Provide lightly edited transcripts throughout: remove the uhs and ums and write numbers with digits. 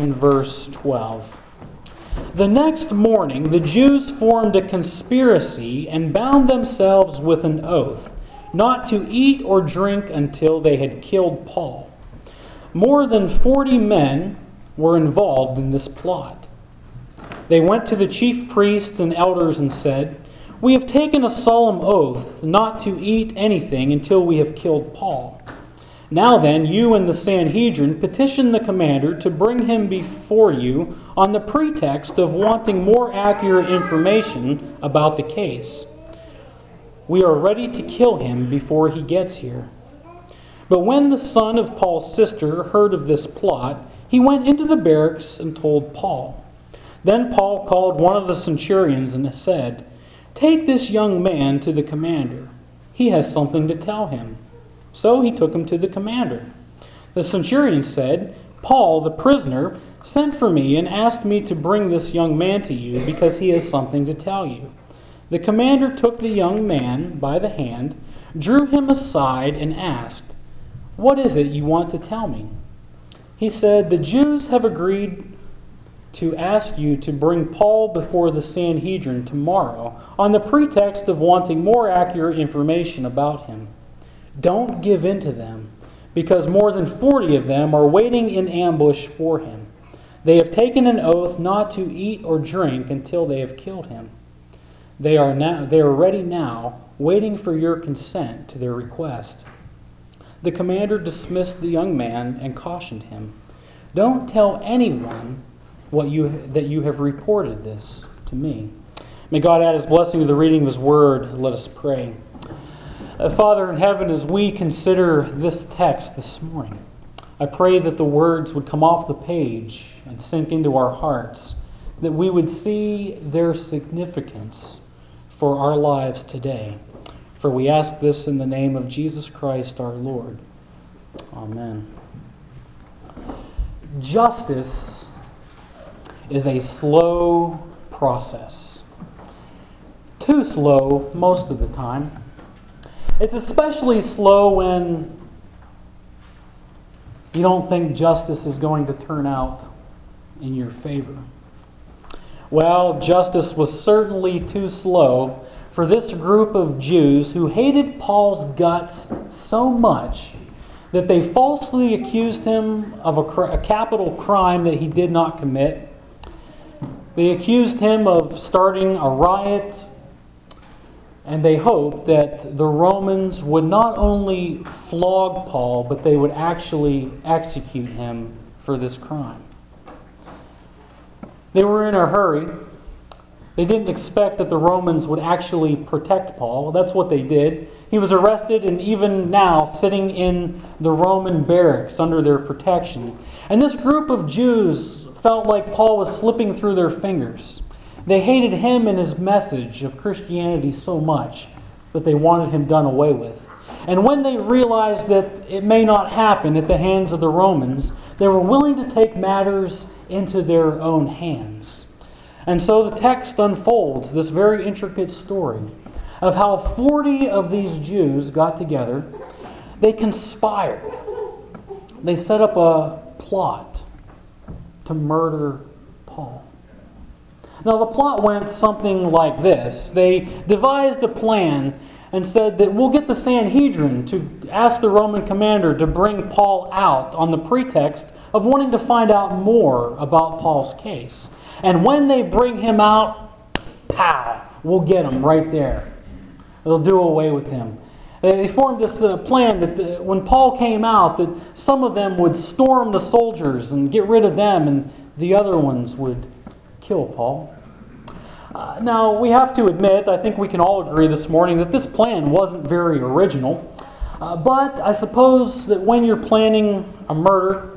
in verse 12. The next morning the Jews formed a conspiracy and bound themselves with an oath, not to eat or drink until they had killed Paul. More than 40 men were involved in this plot. They went to the chief priests and elders and said, "We have taken a solemn oath not to eat anything until we have killed Paul. Now then, you and the Sanhedrin petition the commander to bring him before you on the pretext of wanting more accurate information about the case. We are ready to kill him before he gets here." But when the son of Paul's sister heard of this plot, he went into the barracks and told Paul. Then Paul called one of the centurions and said, "Take this young man to the commander. He has something to tell him." So he took him to the commander. The centurion said, "Paul, the prisoner, sent for me and asked me to bring this young man to you because he has something to tell you." The commander took the young man by the hand, drew him aside, and asked, "What is it you want to tell me?" He said, "The Jews have agreed to ask you to bring Paul before the Sanhedrin tomorrow on the pretext of wanting more accurate information about him. Don't give in to them, because more than 40 of them are waiting in ambush for him. They have taken an oath not to eat or drink until they have killed him. They are ready now, waiting for your consent to their request." The commander dismissed the young man and cautioned him, "Don't tell anyone that you have reported this to me." May God add His blessing to the reading of His word. Let us pray. Father in heaven, as we consider this text this morning, I pray that the words would come off the page and sink into our hearts, that we would see their significance for our lives today. For we ask this in the name of Jesus Christ our Lord. Amen. Justice is a slow process. Too slow most of the time. It's especially slow when you don't think justice is going to turn out in your favor. Well, justice was certainly too slow for this group of Jews who hated Paul's guts so much that they falsely accused him of a capital crime that he did not commit. They accused him of starting a riot, and they hoped that the Romans would not only flog Paul, but they would actually execute him for this crime. They were in a hurry. They didn't expect that the Romans would actually protect Paul. That's what they did. He was arrested and even now sitting in the Roman barracks under their protection. And this group of Jews felt like Paul was slipping through their fingers. They hated him and his message of Christianity so much that they wanted him done away with. And when they realized that it may not happen at the hands of the Romans, they were willing to take matters into their own hands. And so the text unfolds this very intricate story of how 40 of these Jews got together. They conspired. They set up a plot to murder Paul. Now, the plot went something like this. They devised a plan and said that we'll get the Sanhedrin to ask the Roman commander to bring Paul out on the pretext of wanting to find out more about Paul's case. And when they bring him out, pow, we'll get him right there. They'll do away with him. They formed this plan that when Paul came out, that some of them would storm the soldiers and get rid of them, and the other ones would kill Paul. Now, we have to admit, I think we can all agree this morning, that this plan wasn't very original. But I suppose that when you're planning a murder,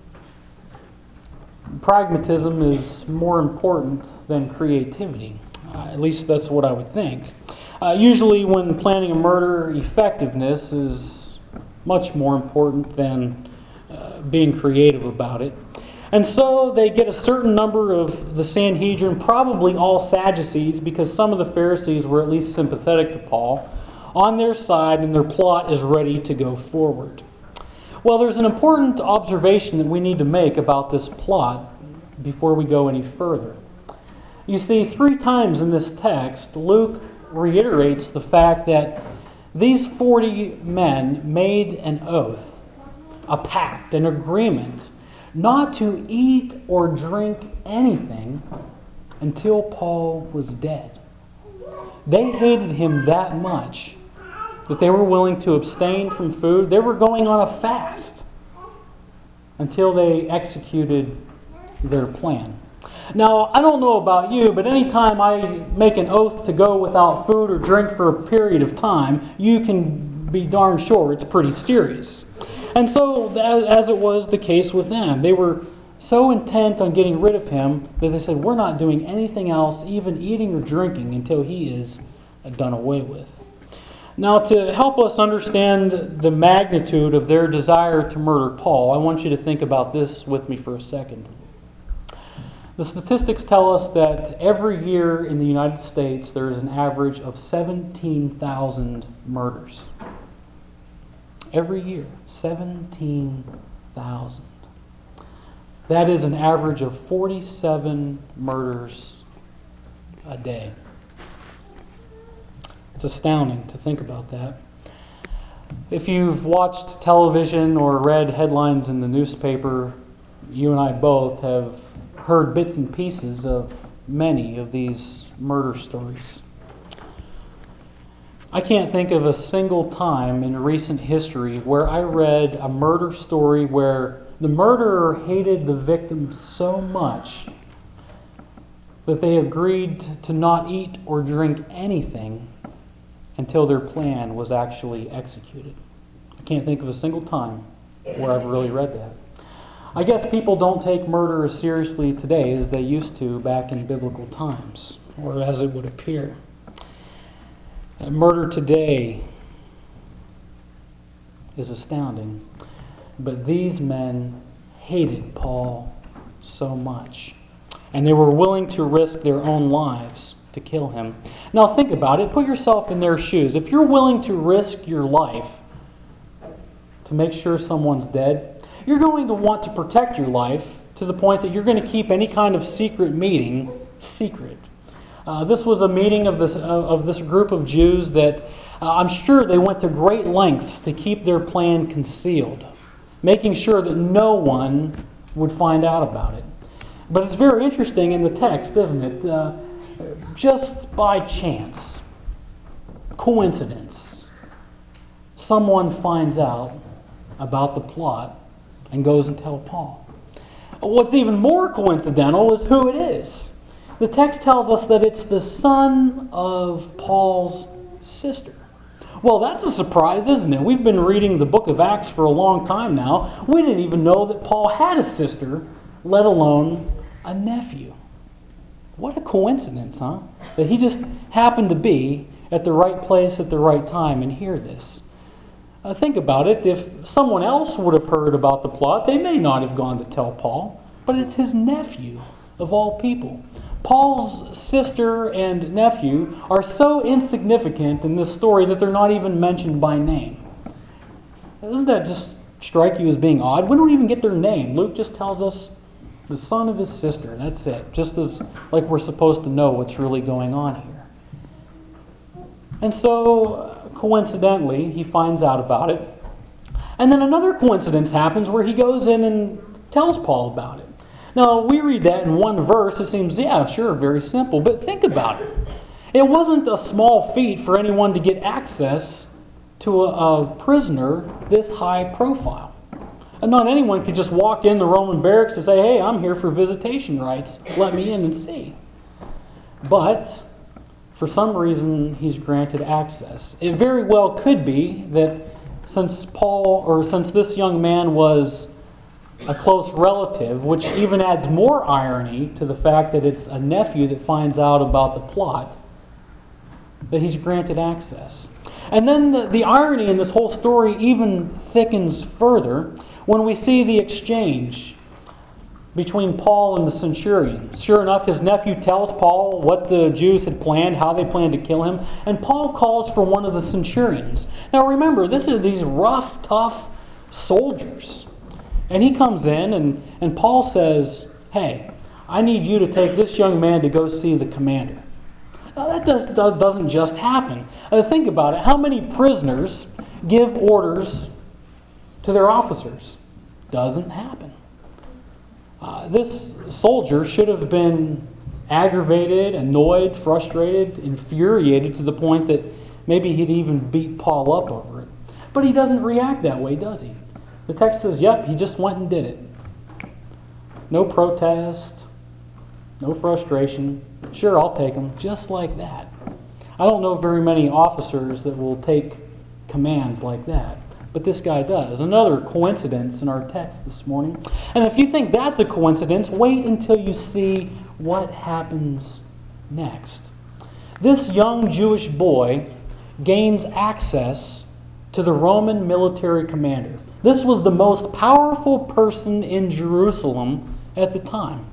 pragmatism is more important than creativity. At least that's what I would think. Usually when planning a murder, effectiveness is much more important than being creative about it. And so they get a certain number of the Sanhedrin, probably all Sadducees, because some of the Pharisees were at least sympathetic to Paul, on their side, and their plot is ready to go forward. Well, there's an important observation that we need to make about this plot. before we go any further. You see, 3 times in this text, Luke reiterates the fact that these 40 men made an oath, a pact, an agreement, not to eat or drink anything until Paul was dead. They hated him that much that they were willing to abstain from food. They were going on a fast until they executed their plan. Now, I don't know about you, but anytime I make an oath to go without food or drink for a period of time, you can be darn sure it's pretty serious. And so, as it was the case with them, they were so intent on getting rid of him that they said, we're not doing anything else, even eating or drinking, until he is done away with. Now, to help us understand the magnitude of their desire to murder Paul, I want you to think about this with me for a second. The statistics tell us that every year in the United States there is an average of 17,000 murders. Every year, 17,000. That is an average of 47 murders a day. It's astounding to think about that. If you've watched television or read headlines in the newspaper, you and I both have heard bits and pieces of many of these murder stories. I can't think of a single time in recent history where I read a murder story where the murderer hated the victim so much that they agreed to not eat or drink anything until their plan was actually executed. I can't think of a single time where I've really read that. I guess people don't take murder as seriously today as they used to back in biblical times, or as it would appear. Murder today is astounding, but these men hated Paul so much, and they were willing to risk their own lives to kill him. Now think about it. Put yourself in their shoes. If you're willing to risk your life to make sure someone's dead, you're going to want to protect your life to the point that you're going to keep any kind of secret meeting secret. This was a meeting of this group of Jews that I'm sure they went to great lengths to keep their plan concealed, making sure that no one would find out about it. But it's very interesting in the text, isn't it? Just by chance, coincidence, someone finds out about the plot and goes and tells Paul. What's even more coincidental is who it is. The text tells us that it's the son of Paul's sister. Well, that's a surprise, isn't it? We've been reading the book of Acts for a long time now. We didn't even know that Paul had a sister, let alone a nephew. What a coincidence, huh? That he just happened to be at the right place at the right time and hear this. Think about it. If someone else would have heard about the plot, they may not have gone to tell Paul, but it's his nephew of all people. Paul's sister and nephew are so insignificant in this story that they're not even mentioned by name. Doesn't that just strike you as being odd? We don't even get their name. Luke just tells us the son of his sister. That's it. Just as like we're supposed to know what's really going on here. And so, coincidentally, he finds out about it. And then another coincidence happens where he goes in and tells Paul about it. Now, we read that in one verse. It seems, yeah, sure, very simple. But think about it. It wasn't a small feat for anyone to get access to a prisoner this high profile. And not anyone could just walk in the Roman barracks and say, hey, I'm here for visitation rights. Let me in and see. But for some reason, he's granted access. It very well could be that since this young man was a close relative, which even adds more irony to the fact that it's a nephew that finds out about the plot, that he's granted access. And then the irony in this whole story even thickens further when we see the exchange between Paul and the centurion. Sure enough, his nephew tells Paul what the Jews had planned, how they planned to kill him, and Paul calls for one of the centurions. Now remember, this are these rough, tough soldiers. And he comes in and Paul says, hey, I need you to take this young man to go see the commander. Now, that doesn't just happen. Think about it. How many prisoners give orders to their officers? Doesn't happen. This soldier should have been aggravated, annoyed, frustrated, infuriated to the point that maybe he'd even beat Paul up over it. But he doesn't react that way, does he? The text says, yep, he just went and did it. No protest, no frustration. Sure, I'll take him, just like that. I don't know very many officers that will take commands like that, but this guy does. Another coincidence in our text this morning. And if you think that's a coincidence, wait until you see what happens next. This young Jewish boy gains access to the Roman military commander. This was the most powerful person in Jerusalem at the time.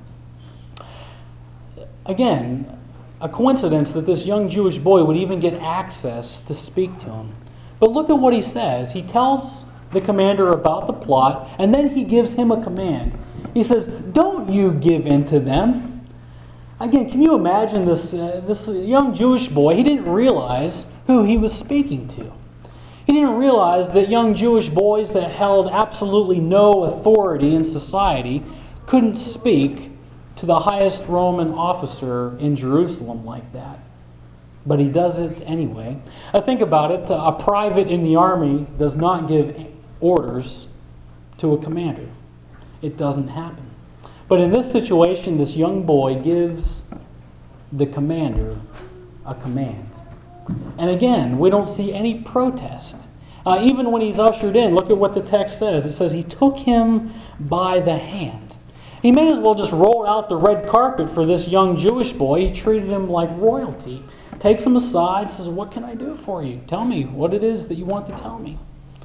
Again, a coincidence that this young Jewish boy would even get access to speak to him. But look at what he says. He tells the commander about the plot, and then he gives him a command. He says, "Don't you give in to them." Again, can you imagine this young Jewish boy? He didn't realize who he was speaking to. He didn't realize that young Jewish boys that held absolutely no authority in society couldn't speak to the highest Roman officer in Jerusalem like that. But he does it anyway. Think about it. A private in the army does not give orders to a commander. It doesn't happen. But in this situation, this young boy gives the commander a command. And again, we don't see any protest. Even when he's ushered in, look at what the text says. It says he took him by the hand. He may as well just roll out the red carpet for this young Jewish boy. He treated him like royalty. Takes him aside, says, "What can I do for you? Tell me what it is that you want to tell me."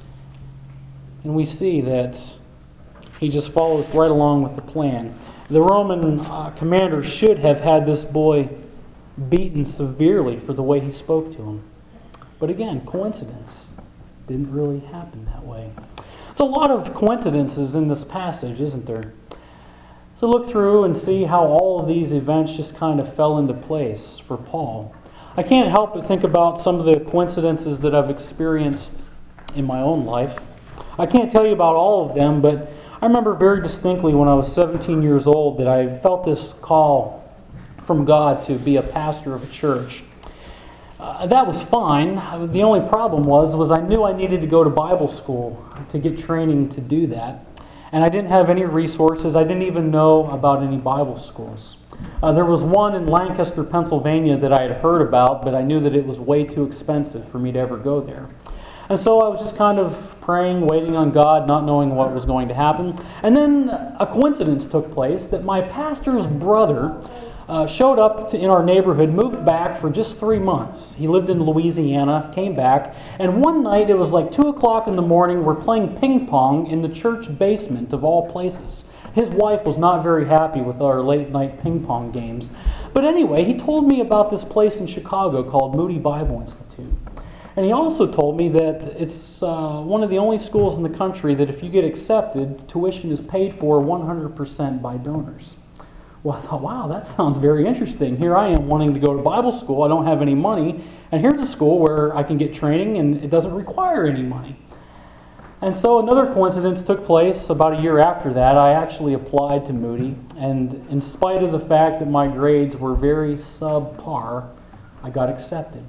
And we see that he just follows right along with the plan. The Roman commander should have had this boy beaten severely for the way he spoke to him. But again, coincidence. Didn't really happen that way. There's a lot of coincidences in this passage, isn't there? So look through and see how all of these events just kind of fell into place for Paul. I can't help but think about some of the coincidences that I've experienced in my own life. I can't tell you about all of them, but I remember very distinctly when I was 17 years old that I felt this call from God to be a pastor of a church. That was fine. The only problem was I knew I needed to go to Bible school to get training to do that. And I didn't have any resources. I didn't even know about any Bible schools. There was one in Lancaster, Pennsylvania that I had heard about, but I knew that it was way too expensive for me to ever go there. And so I was just kind of praying, waiting on God, not knowing what was going to happen. And then a coincidence took place that my pastor's brother showed up in our neighborhood, moved back for just 3 months. He lived in Louisiana, came back, and one night, it was like 2 o'clock in the morning, we're playing ping pong in the church basement of all places. His wife was not very happy with our late night ping pong games. But anyway, he told me about this place in Chicago called Moody Bible Institute. And he also told me that it's one of the only schools in the country that if you get accepted, tuition is paid for 100% by donors. Well, I thought, wow, that sounds very interesting. Here I am wanting to go to Bible school. I don't have any money. And here's a school where I can get training and it doesn't require any money. And so another coincidence took place about a year after that. I actually applied to Moody. And in spite of the fact that my grades were very subpar, I got accepted.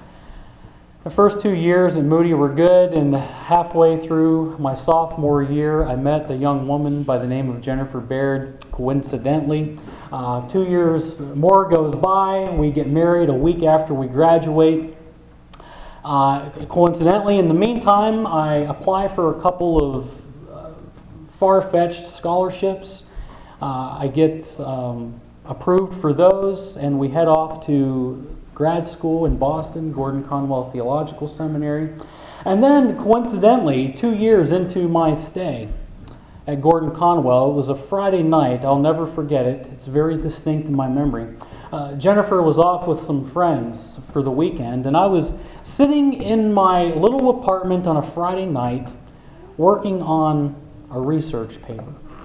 The first 2 years at Moody were good, and halfway through my sophomore year, I met a young woman by the name of Jennifer Baird, coincidentally. 2 years more goes by, we get married a week after we graduate. Coincidentally, in the meantime, I apply for a couple of far-fetched scholarships. I get approved for those, and we head off to grad school in Boston, Gordon Conwell Theological Seminary. And then, coincidentally, 2 years into my stay at Gordon Conwell, it was a Friday night. I'll never forget it. It's very distinct in my memory. Jennifer was off with some friends for the weekend, and I was sitting in my little apartment on a Friday night working on a research paper.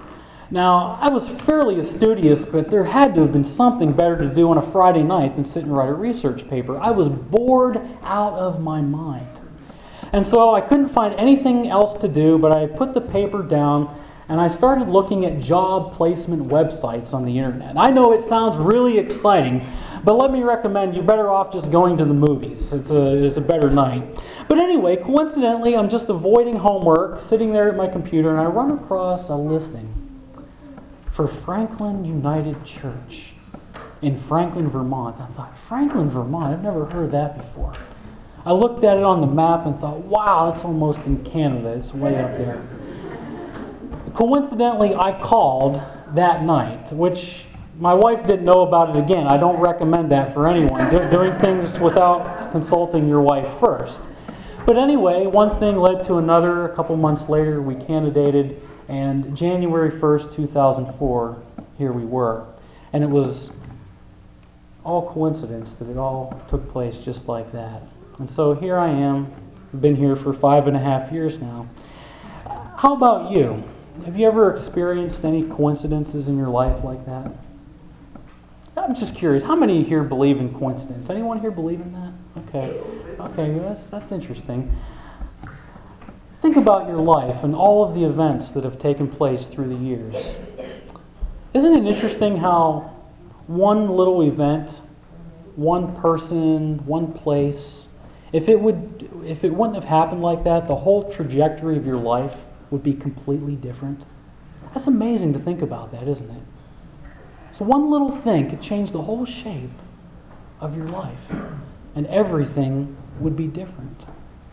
Now, I was fairly studious, but there had to have been something better to do on a Friday night than sit and write a research paper. I was bored out of my mind. And so I couldn't find anything else to do, but I put the paper down and I started looking at job placement websites on the internet. I know it sounds really exciting, but let me recommend you're better off just going to the movies. It's a better night. But anyway, coincidentally, I'm just avoiding homework, sitting there at my computer, and I run across a listing for Franklin United Church in Franklin, Vermont. I thought, Franklin, Vermont? I've never heard of that before. I looked at it on the map and thought, wow, that's almost in Canada. It's way up there. Coincidentally, I called that night, which my wife didn't know about it again. I don't recommend that for anyone, doing things without consulting your wife first. But anyway, one thing led to another. A couple months later, we candidated, and January 1st, 2004, here we were. And it was all coincidence that it all took place just like that. And so here I am. I've been here for 5.5 years now. How about you? Have you ever experienced any coincidences in your life like that? I'm just curious. How many here believe in coincidence? Anyone here believe in that? Okay, that's interesting. Think about your life and all of the events that have taken place through the years. Isn't it interesting how one little event, one person, one place, if it wouldn't have happened like that, the whole trajectory of your life would be completely different? That's amazing to think about that, isn't it? So one little thing could change the whole shape of your life, and everything would be different.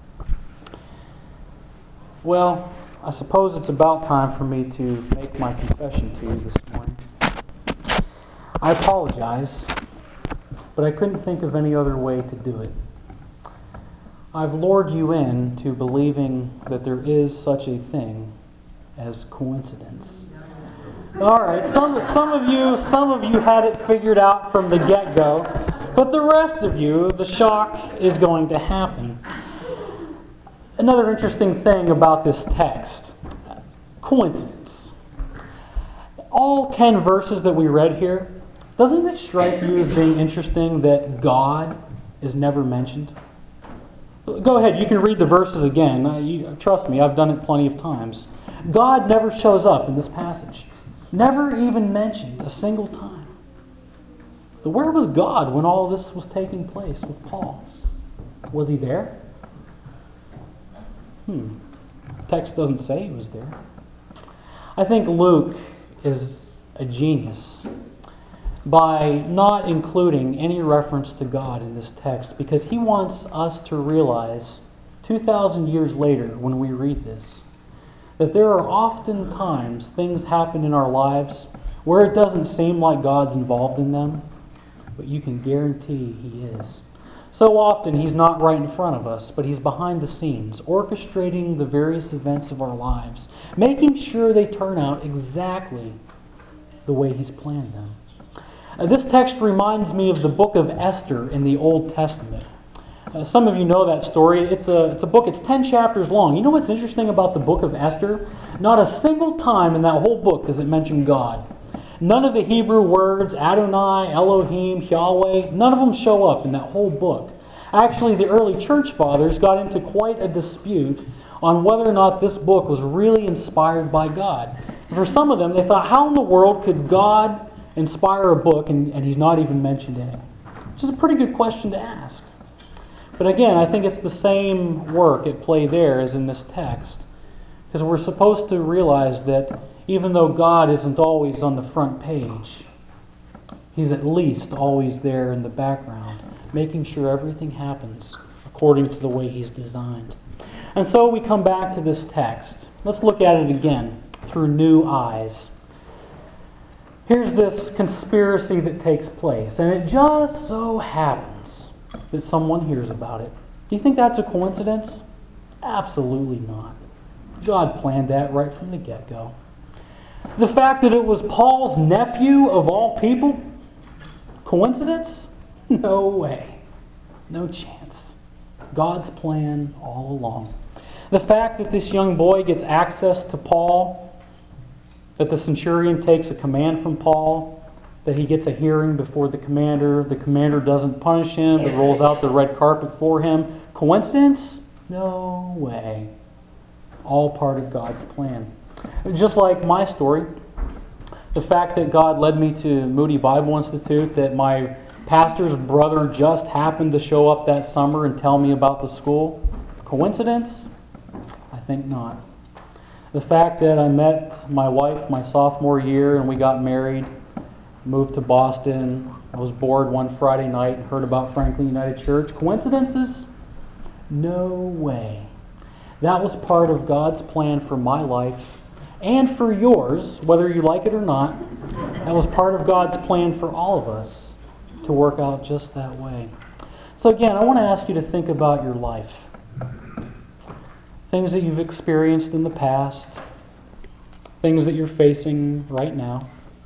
Well, I suppose it's about time for me to make my confession to you this morning. I apologize, but I couldn't think of any other way to do it. I've lured you in to believing that there is such a thing as coincidence. All right, some of you had it figured out from the get-go, but the rest of you, the shock is going to happen. Another interesting thing about this text, coincidence. All 10 verses that we read here, doesn't it strike you as being interesting that God is never mentioned? Go ahead, you can read the verses again. Trust me, I've done it plenty of times. God never shows up in this passage. Never even mentioned a single time. But where was God when all this was taking place with Paul? Was he there? The text doesn't say he was there. I think Luke is a genius by not including any reference to God in this text, because he wants us to realize 2,000 years later when we read this, that there are often times things happen in our lives where it doesn't seem like God's involved in them, but you can guarantee he is. So often he's not right in front of us, but he's behind the scenes, orchestrating the various events of our lives, making sure they turn out exactly the way he's planned them. This text reminds me of the book of Esther in the Old Testament. Some of you know that story. It's a book, it's 10 chapters long. You know what's interesting about the book of Esther? Not a single time in that whole book does it mention God. None of the Hebrew words, Adonai, Elohim, Yahweh, none of them show up in that whole book. Actually, the early church fathers got into quite a dispute on whether or not this book was really inspired by God. And for some of them, they thought, how in the world could God inspire a book and he's not even mentioned in it? Which is a pretty good question to ask. But again, I think it's the same work at play there as in this text. Because we're supposed to realize that even though God isn't always on the front page, he's at least always there in the background, making sure everything happens according to the way he's designed. And so we come back to this text. Let's look at it again through new eyes. Here's this conspiracy that takes place, and it just so happens that someone hears about it. Do you think that's a coincidence? Absolutely not. God planned that right from the get-go. The fact that it was Paul's nephew of all people? Coincidence? No way. No chance. God's plan all along. The fact that this young boy gets access to Paul? that the centurion takes a command from Paul, that he gets a hearing before the commander doesn't punish him, but rolls out the red carpet for him. Coincidence? No way. All part of God's plan. Just like my story, the fact that God led me to Moody Bible Institute, that my pastor's brother just happened to show up that summer and tell me about the school. Coincidence? I think not. The fact that I met my wife my sophomore year and we got married, moved to Boston, I was bored one Friday night and heard about Franklin United Church. Coincidences? No way. That was part of God's plan for my life and for yours, whether you like it or not. That was part of God's plan for all of us to work out just that way. So again, I want to ask you to think about your life. Things that you've experienced in the past, things that you're facing right now.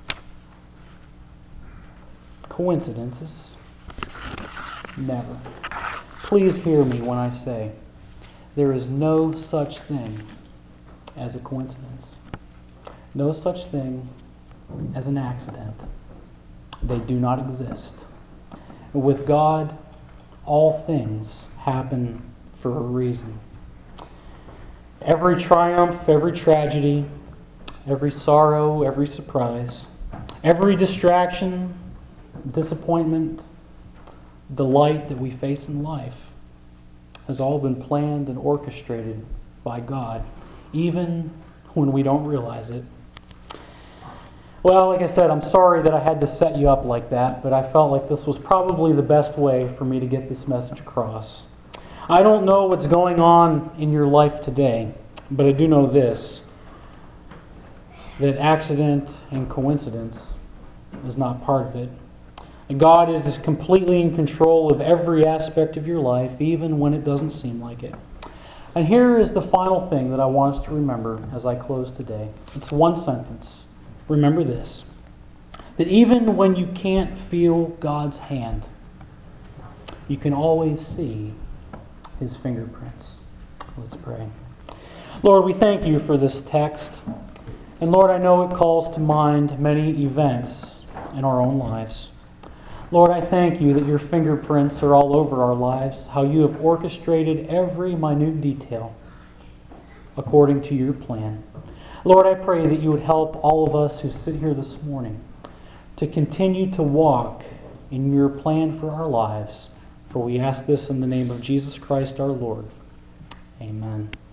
Coincidences? Never. Please hear me when I say there is no such thing as a coincidence. No such thing as an accident. They do not exist. With God, all things happen for a reason. Every triumph, every tragedy, every sorrow, every surprise, every distraction, disappointment, delight that we face in life has all been planned and orchestrated by God, even when we don't realize it. Well, like I said, I'm sorry that I had to set you up like that, but I felt like this was probably the best way for me to get this message across. I don't know what's going on in your life today, but I do know this, that accident and coincidence is not part of it. And God is completely in control of every aspect of your life, even when it doesn't seem like it. And here is the final thing that I want us to remember as I close today. It's one sentence. Remember this, that even when you can't feel God's hand, you can always see His fingerprints. Let's pray. Lord, we thank you for this text. And Lord, I know it calls to mind many events in our own lives. Lord, I thank you that your fingerprints are all over our lives, how you have orchestrated every minute detail according to your plan. Lord, I pray that you would help all of us who sit here this morning to continue to walk in your plan for our lives. For we ask this in the name of Jesus Christ our Lord. Amen.